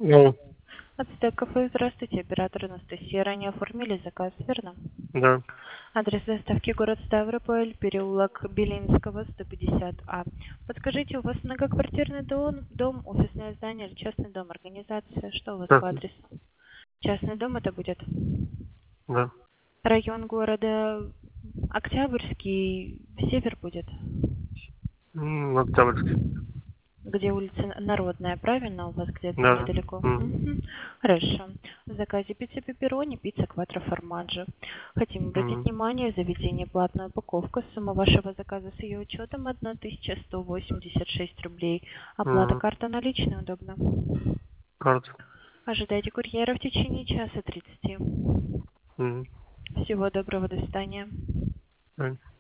Ну, Ацтек кафе, здравствуйте, оператор Анастасия. Ранее оформили заказ, верно? да. Адрес доставки город Ставрополь, переулок Белинского, 150А. Подскажите, у вас многоквартирный дом, офисное здание или частный дом, организация? Что у вас по Ясно. адресу? Частный дом это будет? Да. Район города Октябрьский, север будет? Октябрьский. Где улица Народная, правильно? У вас где-то Да. недалеко? Мгм. Мгм. Хорошо. В заказе пицца пепперони, пицца кватро формаджо. Хотим обратить Мгм. внимание, заведение платная упаковка. Сумма вашего заказа с ее учетом 1186 рублей. Оплата Мгм. карта наличная, удобно. Карта. Ожидайте курьера в течение часа 30. Мгм. Всего доброго, до свидания. Да.